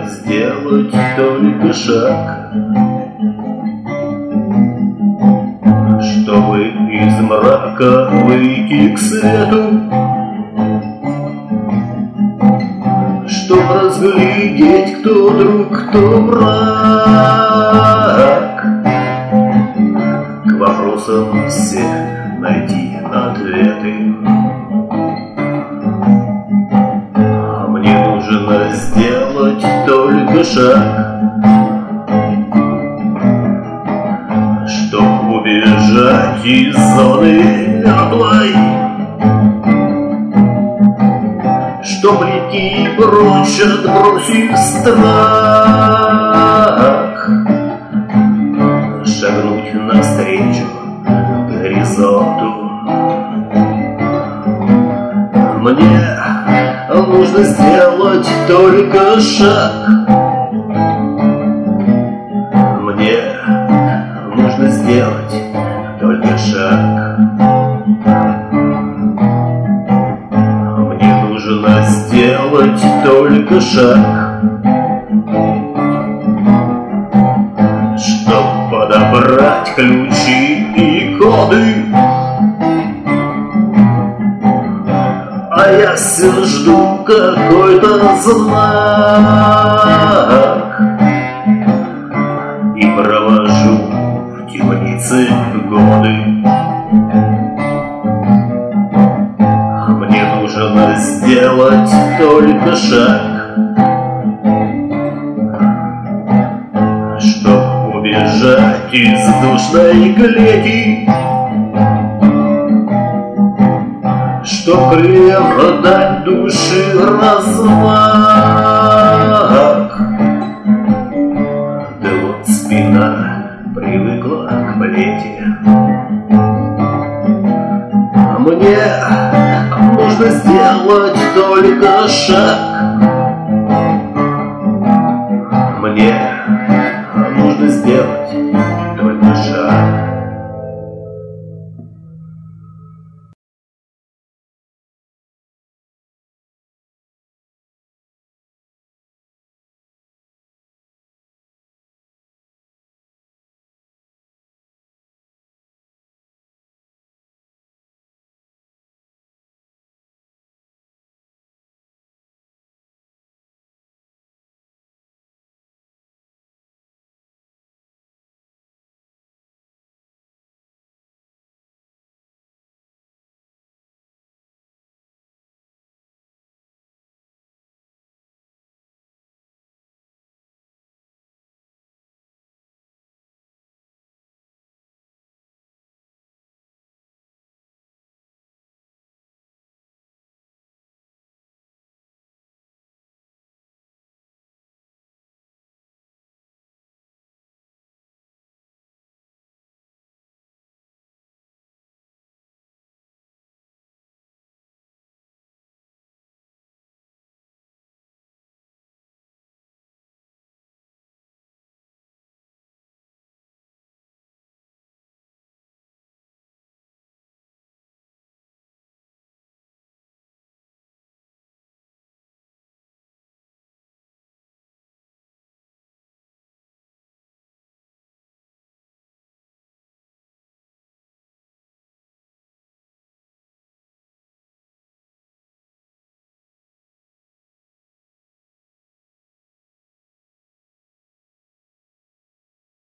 сделать только шаг, чтобы из мрака выйти к свету, чтоб разглядеть, кто друг, кто враг. К вопросам всех найти ответы. А мне нужно сделать только шаг, чтоб убежать из зоны мертвой, чтоб лететь прочь, отбросив страх, шагнуть навстречу горизонту. Мне нужно сделать только шаг, мне нужно сделать только шаг. Мне нужно сделать только шаг, чтоб подобрать ключи и коды. А я все жду какой-то знак и провожу в темнице годы. Мне нужно сделать только шаг, чтоб убежать из душной клети, чтоб хлеб дать душе размах. Да вот спина привыкла к плети. Мне нужно сделать только шаг, мне нужно сделать